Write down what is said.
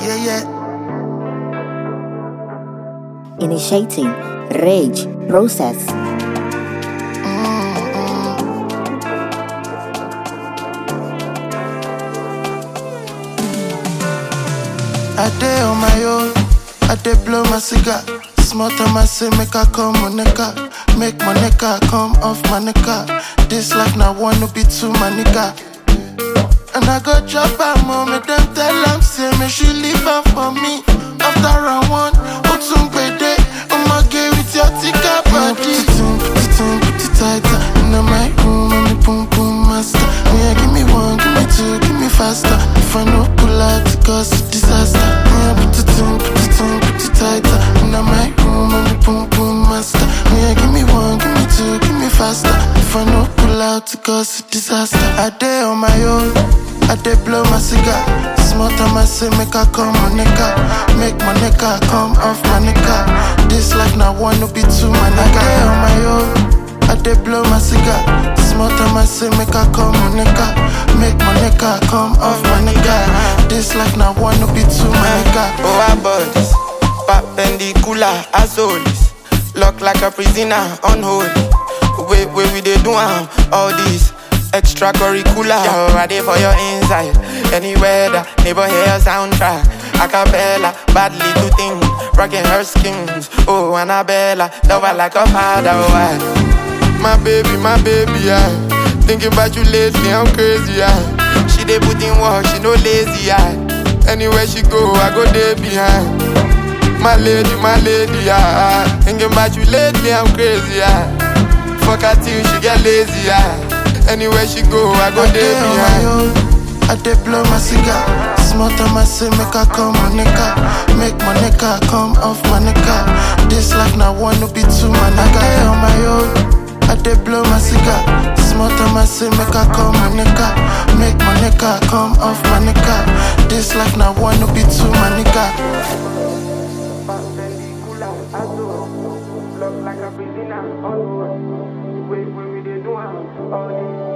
yeah. Initiating rage process. I day on my own, I dey blow my cigar. Small time I say make I come on nigga. Make my nigga come off my nigga. This life now wanna be too my nigga. And I go drop her mom, make them tell am say me she leave her for me. After round one, Otungbede, I'ma get with your tika body. Put it tighter. In my room, I'm the boom boom master. Yeah, give me one, give me two, give me faster. If I no pull out, it cause a disaster. Yeah, put it tighter. In my room, I'm the boom boom master. Yeah, give me one, give me two, give me faster. If I no pull out, it cause a disaster. I day on my own, I dey blow my cigar. Small time I say make I come on nigga. Make my nigga come off my nigga. This life now wanna be too my nigga. I dey on my own, I dey blow my cigar. Small time I say make I come on nigga. Make my nigga come off my nigga. This life now wanna be too my nigga. Oh, our bodies, perpendicular as always. Locked like a prisoner, unholy. Wait, we dey do all these extracurricular. Yo, ready for your inside. Anywhere the neighbor hear soundtrack. Acapella, badly to think. Rocking her skins. Oh, Annabella, love her like a father. Oh, my baby, yeah. Thinking about you lately, I'm crazy, yeah. She dey put in work, she no lazy, yeah. Anywhere she go, I go there behind. My lady, yeah. Thinking about you lately, I'm crazy, yeah. Fuck her till she get lazy, yeah. Anywhere she go, I go there behind. I dey blow my cigar. Small time I say make I come on nigga. Make my nigga come off my nigga. This life now wanna be too my nigga. I dey on my own, I dey blow my cigar. Small time I say make I come on nigga. Make my nigga come off my nigga. This life now wanna be too my nigga. Look like a prisoner, we dey do all this.